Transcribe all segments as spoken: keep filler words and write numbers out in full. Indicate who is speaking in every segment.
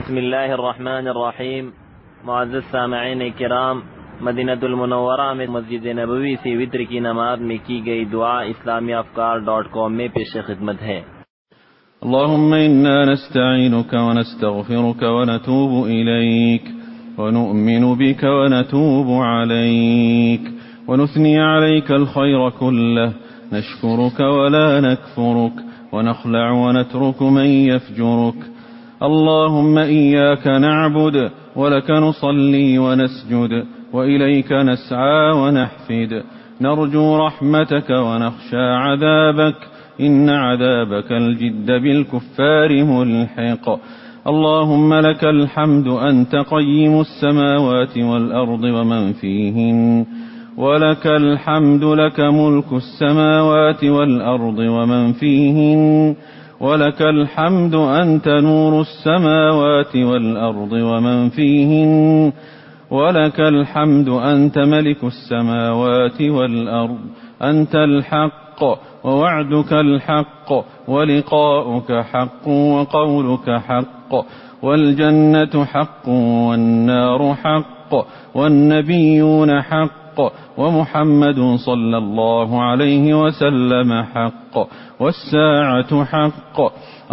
Speaker 1: بسم الله الرحمن الرحیم. معزز سامعین کرام، مدینہ المنورہ میں مسجد نبوی سے وتر کی نماز میں کی گئی دعا اسلامی افکار ڈاٹ کام میں پیش خدمت ہے۔
Speaker 2: اللهم إنا نستعينك ونستغفرك ونتوب إليك ونؤمن بك ونتوب عليك ونثني عليك الخير كله، نشكرك ولا نكفرك ونخلع ونترك من يفجرك. اللهم إياك نعبد ولك نصلي ونسجد وإليك نسعى ونحفد، نرجو رحمتك ونخشى عذابك، إن عذابك الجد بالكفار ملحق. اللهم لك الحمد أنت قيم السماوات والأرض ومن فيهن، ولك الحمد لك ملك السماوات والأرض ومن فيهن، ولك الحمد أنت نور السماوات والأرض ومن فيهن، ولك الحمد أنت ملك السماوات والأرض. أنت الحق ووعدك الحق ولقاؤك حق وقولك حق، والجنة حق والنار حق والنبيون حق ومحمد صلى الله عليه وسلم حق والساعة حق.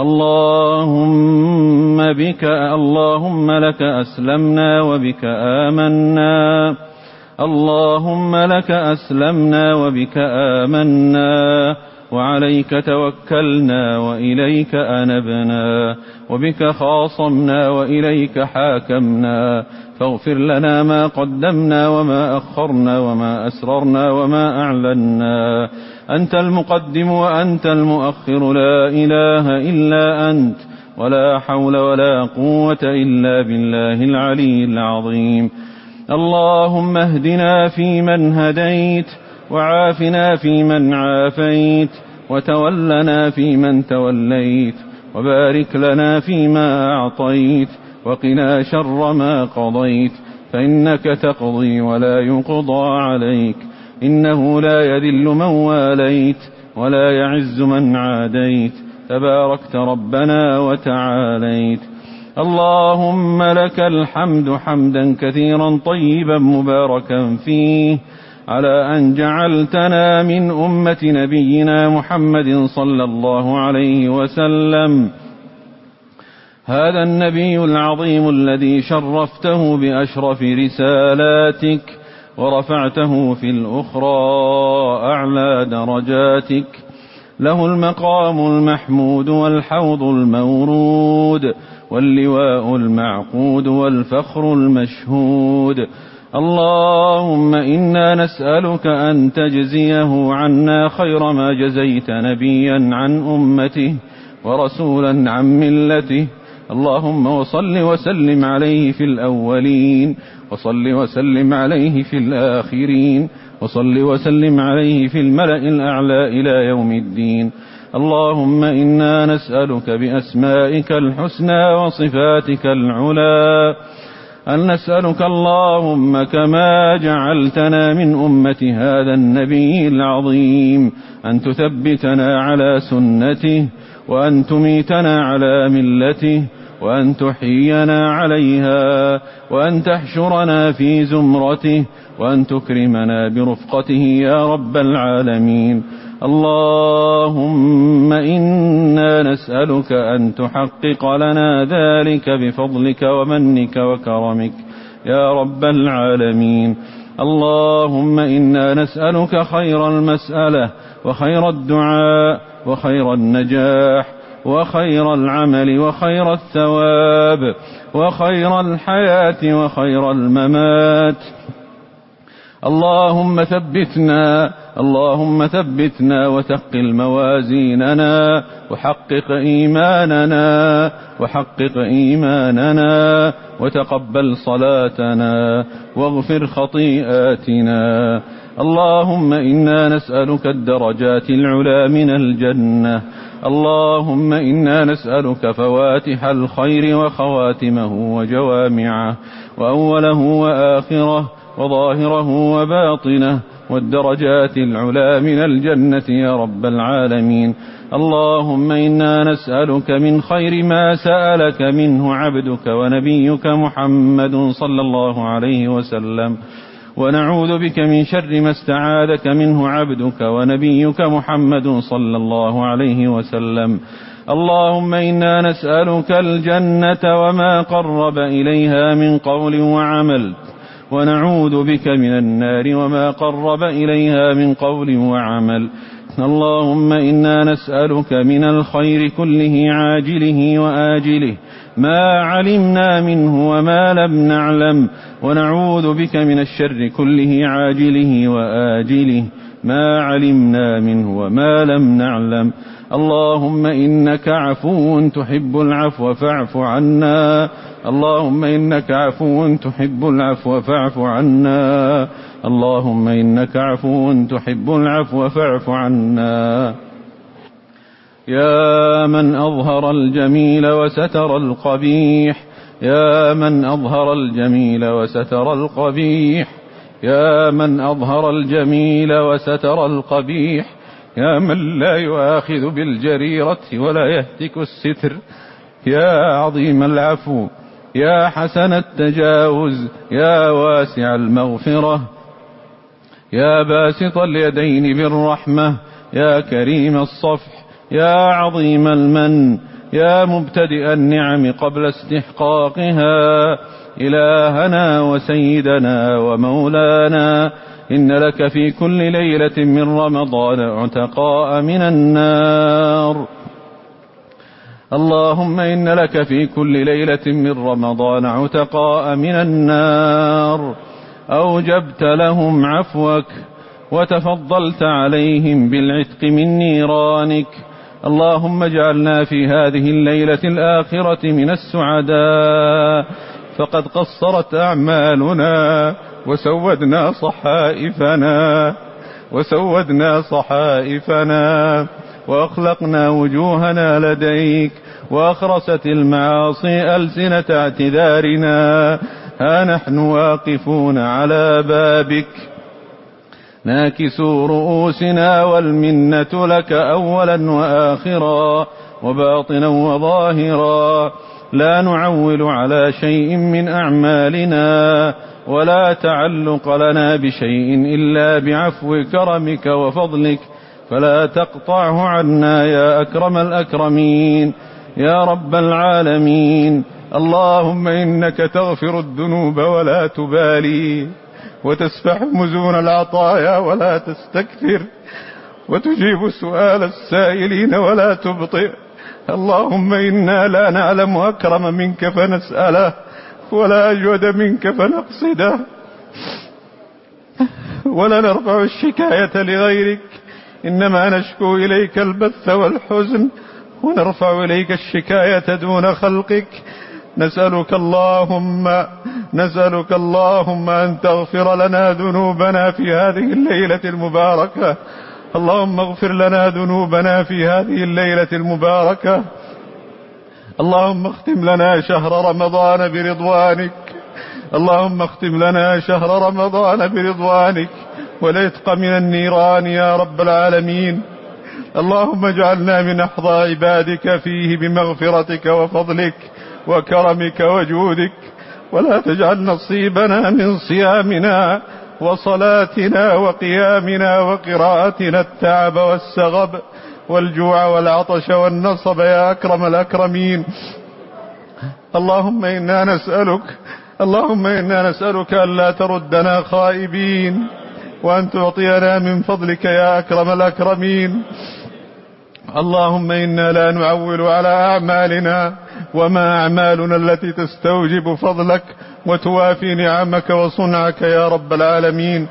Speaker 2: اللهم بك اللهم لك أسلمنا وبك آمنا، اللهم لك أسلمنا وبك آمنا، وعليك توكلنا وإليك أنبنا، وبك خاصمنا وإليك حاكمنا، فاغفر لنا ما قدمنا وما أخرنا وما أسررنا وما أعلنا. أنت المقدم وأنت المؤخر، لا إله إلا أنت، ولا حول ولا قوة إلا بالله العلي العظيم. اللهم اهدنا فيمن هديت، وعافنا فيمن عافيت، وتولنا فيمن توليت، وبارك لنا فيما أعطيت، وقنا شر ما قضيت، فإنك تقضي ولا يقضى عليك، إنه لا يذل من واليت ولا يعز من عاديت، تباركت ربنا وتعاليت. اللهم لك الحمد حمدا كثيرا طيبا مباركا فيه، على أن جعلتنا من أمة نبينا محمد صلى الله عليه وسلم، هذا النبي العظيم الذي شرفته بأشرف رسالاتك ورفعته في الأخرى أعلى درجاتك، له المقام المحمود والحوض المورود واللواء المعقود والفخر المشهود. اللهم إنا نسألك أن تجزيه عنا خير ما جزيت نبيا عن أمته ورسولا عن ملته. اللهم وصل وسلم عليه في الأولين، وصل وسلم عليه في الآخرين، وصل وسلم عليه في الملأ الأعلى إلى يوم الدين. اللهم إنا نسألك بأسمائك الحسنى وصفاتك العلى أن نسألك اللهم كما جعلتنا من أمة هذا النبي العظيم أن تثبتنا على سنته، وأن تميتنا على ملته، وأن تحيينا عليها، وأن تحشرنا في زمرته، وأن تكرمنا برفقته يا رب العالمين. اللهم إنا نسألك أن تحقق لنا ذلك بفضلك ومنك وكرمك يا رب العالمين. اللهم إنا نسألك خير المسألة وخير الدعاء وخير النجاح وخير العمل وخير الثواب وخير الحياة وخير الممات. اللهم ثبتنا اللهم ثبتنا وثقل موازيننا، وحقق إيماننا وحقق إيماننا، وتقبل صلاتنا واغفر خطيئاتنا. اللهم إنا نسألك الدرجات العلى من الجنة. اللهم إنا نسألك فواتح الخير وخواتمه وجوامعه، وأوله وآخره وظاهره وباطنه، والدرجات العلى من الجنة يا رب العالمين. اللهم إنا نسألك من خير ما سألك منه عبدك ونبيك محمد صلى الله عليه وسلم، ونعوذ بك من شر ما استعاذك منه عبدك ونبيك محمد صلى الله عليه وسلم. اللهم إنا نسألك الجنة وما قرب إليها من قول وعمل، ونعوذ بك من النار وما قرب إليها من قول وعمل. اللهم إنا نسألك من الخير كله عاجله وآجله ما علمنا منه وما لم نعلم، ونعوذ بك من الشر كله عاجله وآجله ما علمنا منه وما لم نعلم. اللهم إنك عفو تحب العفو فاعف عنا. اللهم إنك عفو تحب العفو فاعف عنا. اللهم إنك عفو تحب العفو فاعف عنا. يا من أظهر الجميل وستر القبيح، يا من أظهر الجميل وستر القبيح، يا من أظهر الجميل وستر القبيح، يا من لا يؤاخذ بالجريرة ولا يهتك الستر، يا عظيم العفو، يا حسن التجاوز، يا واسع المغفرة، يا باسط اليدين بالرحمة، يا كريم الصفح، يا عظيم المن، يا مبتدئ النعم قبل استحقاقها، إلهنا وسيدنا ومولانا، إن لك في كل ليلة من رمضان عتقاء من النار. اللهم إن لك في كل ليلة من رمضان عتقاء من النار، أوجبت لهم عفوك وتفضلت عليهم بالعتق من نيرانك. اللهم اجعلنا في هذه الليلة الآخرة من السعداء، فقد قصرت أعمالنا وسودنا صحائفنا وسودنا صحائفنا وأخلقنا وجوهنا لديك، وأخرست المعاصي ألسنة اعتذارنا. ها نحن واقفون على بابك ناكسوا رؤوسنا، والمنة لك أولا وآخرا وباطنا وظاهرا، لا نعول على شيء من أعمالنا، ولا تعلق لنا بشيء إلا بعفو كرمك وفضلك، فلا تقطعه عنا يا أكرم الأكرمين يا رب العالمين. اللهم إنك تغفر الذنوب ولا تبالي، وتسفح مزون العطايا ولا تستكثر، وتجيب سؤال السائلين ولا تبطئ. اللهم إنا لا نعلم أكرم منك فنسأله، ولا أجود منك فنقصده، ولا نرفع الشكاية لغيرك، إنما نشكو إليك البث والحزن، ونرفع إليك الشكاية دون خلقك. نسألك اللهم نسألك اللهم أن تغفر لنا ذنوبنا في هذه الليلة المباركة. اللهم اغفر لنا ذنوبنا في هذه الليلة المباركة. اللهم اختم لنا شهر رمضان برضوانك. اللهم اختم لنا شهر رمضان برضوانك والعتق من النيران يا رب العالمين. اللهم اجعلنا من أحظى عبادك فيه بمغفرتك وفضلك وكرمك وجودك، ولا تجعل نصيبنا من صيامنا وصلاتنا وقيامنا وقراءتنا التعب والسغب والجوع والعطش والنصب يا أكرم الأكرمين. اللهم إنا نسألك اللهم إنا نسألك ألا تردنا خائبين، وأن تعطينا من فضلك يا أكرم الأكرمين. اللهم إنا لا نعول على أعمالنا، وما أعمالنا التي تستوجب فضلك وتوافي نعمك وصنعك يا رب العالمين.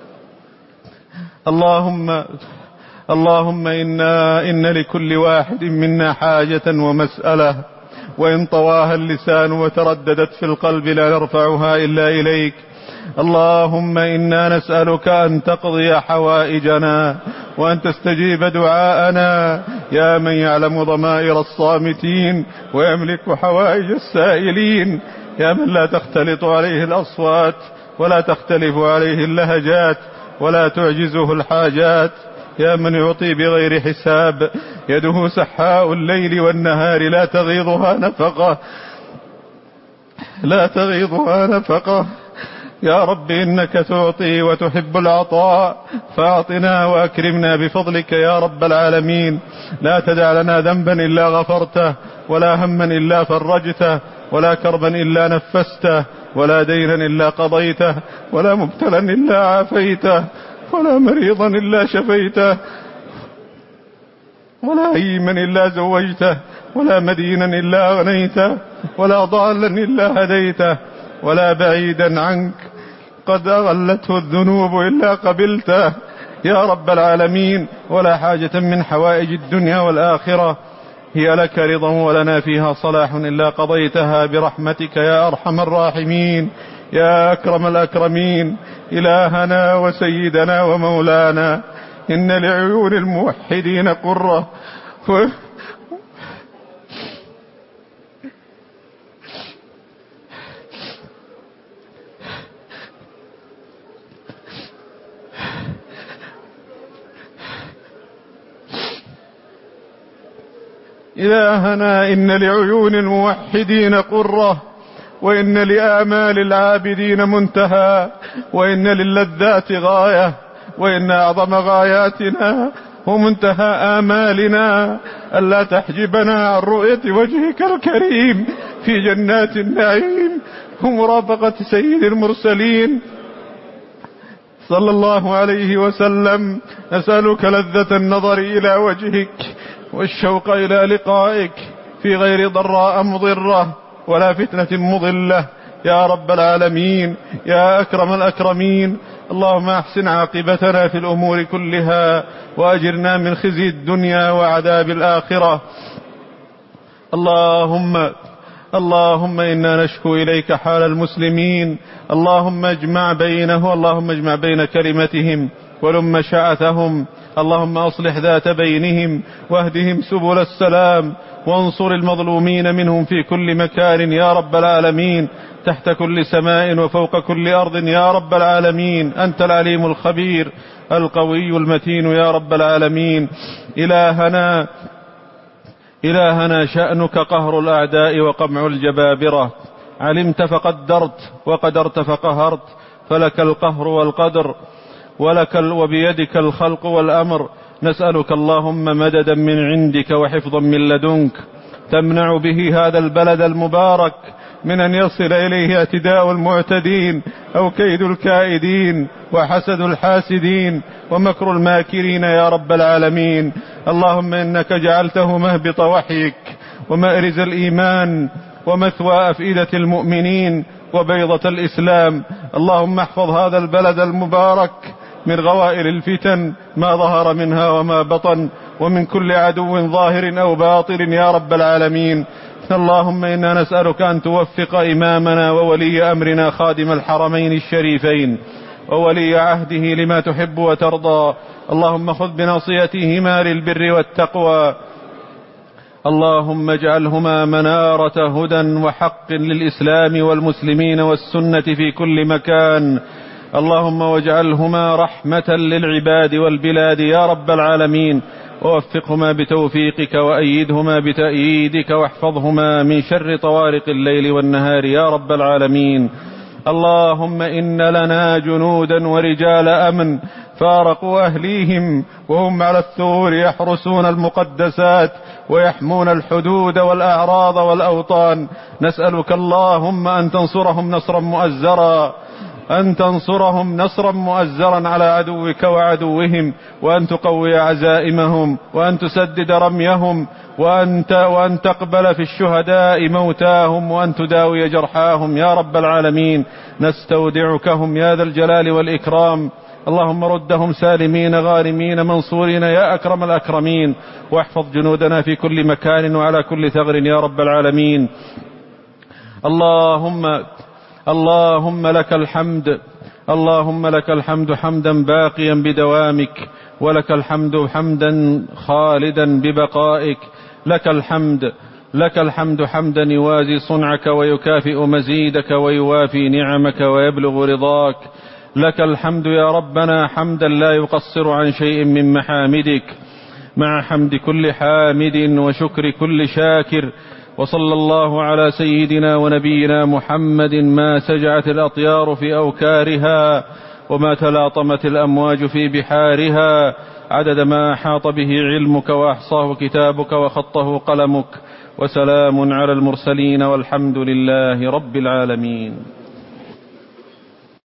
Speaker 2: اللهم اللهم إنا إن لكل واحد منا حاجة ومسألة، وإن طواها اللسان وترددت في القلب لا نرفعها إلا إليك. اللهم إنا نسألك أن تقضي حوائجنا وأن تستجيب دعاءنا يا من يعلم ضمائر الصامتين ويملك حوائج السائلين، يا من لا تختلط عليه الأصوات ولا تختلف عليه اللهجات ولا تعجزه الحاجات، يا من يعطي بغير حساب، يده سحاء الليل والنهار لا تغيضها نفقة لا تغيضها نفقة. يا رب إنك تعطي وتحب العطاء، فأعطنا وأكرمنا بفضلك يا رب العالمين. لا تدع لنا ذنبا إلا غفرته، ولا هما إلا فرجته، ولا كربا إلا نفسته، ولا دينا إلا قضيته، ولا مبتلا إلا عافيته، ولا مريضا إلا شفيته، ولا هيما إلا زوجته، ولا مدينا إلا أغنيته، ولا ضالا إلا هديته، ولا بعيدا عنك قد أغلته الذنوب إلا قبلته يا رب العالمين. ولا حاجة من حوائج الدنيا والآخرة هي لك رضا ولنا فيها صلاح إلا قضيتها برحمتك يا أرحم الراحمين، يا أكرم الأكرمين. إلهنا وسيدنا ومولانا، إن لعيون الموحدين قرة و... إلهنا إن لعيون الموحدين قرة، وإن لآمال العابدين منتهى، وإن للذات غاية، وإن أعظم غاياتنا ومنتهى آمالنا ألا تحجبنا عن رؤية وجهك الكريم في جنات النعيم ومرافقة سيد المرسلين صلى الله عليه وسلم. نسألك لذة النظر إلى وجهك والشوق إلى لقائك في غير ضراء مضرة ولا فتنة مضلة يا رب العالمين، يا أكرم الأكرمين. اللهم أحسن عاقبتنا في الأمور كلها، وأجرنا من خزي الدنيا وعذاب الآخرة. اللهم اللهم إنا نشكو إليك حال المسلمين، اللهم اجمع بينه اللهم اجمع بين كلمتهم ولم شعثهم، اللهم أصلح ذات بينهم واهدهم سبل السلام، وانصر المظلومين منهم في كل مكان يا رب العالمين، تحت كل سماء وفوق كل أرض يا رب العالمين. أنت العليم الخبير القوي المتين يا رب العالمين. إلهنا إلهنا شأنك قهر الأعداء وقمع الجبابرة، علمت فقدرت وقدرت فقهرت، فلك القهر والقدر ولك وبيدك الخلق والأمر. نسألك اللهم مددا من عندك وحفظا من لدنك، تمنع به هذا البلد المبارك من أن يصل إليه اعتداء المعتدين أو كيد الكائدين وحسد الحاسدين ومكر الماكرين يا رب العالمين. اللهم إنك جعلته مهبط وحيك ومأرز الإيمان ومثوى أفئدة المؤمنين وبيضة الإسلام. اللهم احفظ هذا البلد المبارك من غوائل الفتن ما ظهر منها وما بطن، ومن كل عدو ظاهر أو باطل يا رب العالمين. اللهم إنا نسألك أن توفق إمامنا وولي أمرنا خادم الحرمين الشريفين وولي عهده لما تحب وترضى. اللهم خذ بناصيتهما للبر والتقوى، اللهم اجعلهما منارة هدى وحق للإسلام والمسلمين والسنة في كل مكان. اللهم واجعلهما رحمة للعباد والبلاد يا رب العالمين، ووفقهما بتوفيقك وأيدهما بتأييدك، واحفظهما من شر طوارق الليل والنهار يا رب العالمين. اللهم إن لنا جنودا ورجال أمن فارقوا أهليهم وهم على الثور يحرسون المقدسات ويحمون الحدود والأعراض والأوطان. نسألك اللهم أن تنصرهم نصرا مؤزرا أن تنصرهم نصرا مؤزرا على عدوك وعدوهم، وأن تقوي عزائمهم، وأن تسدد رميهم، وأن, وأن تقبل في الشهداء موتاهم، وأن تداوي جرحاهم يا رب العالمين. نستودعكهم يا ذا الجلال والإكرام. اللهم ردهم سالمين غارمين منصورين يا أكرم الأكرمين، واحفظ جنودنا في كل مكان وعلى كل ثغر يا رب العالمين. اللهم اللهم لك الحمد اللهم لك الحمد حمدا باقيا بدوامك، ولك الحمد حمدا خالدا ببقائك. لك الحمد لك الحمد حمدا يوازي صنعك ويكافئ مزيدك ويوافي نعمك ويبلغ رضاك. لك الحمد يا ربنا حمدا لا يقصر عن شيء من محامدك، مع حمد كل حامد وشكر كل شاكر. وصلى الله على سيدنا ونبينا محمد ما سجعت الأطيار في أوكارها وما تلاطمت الأمواج في بحارها، عدد ما أحاط به علمك وأحصاه كتابك وخطه قلمك. وسلام على المرسلين والحمد لله رب العالمين.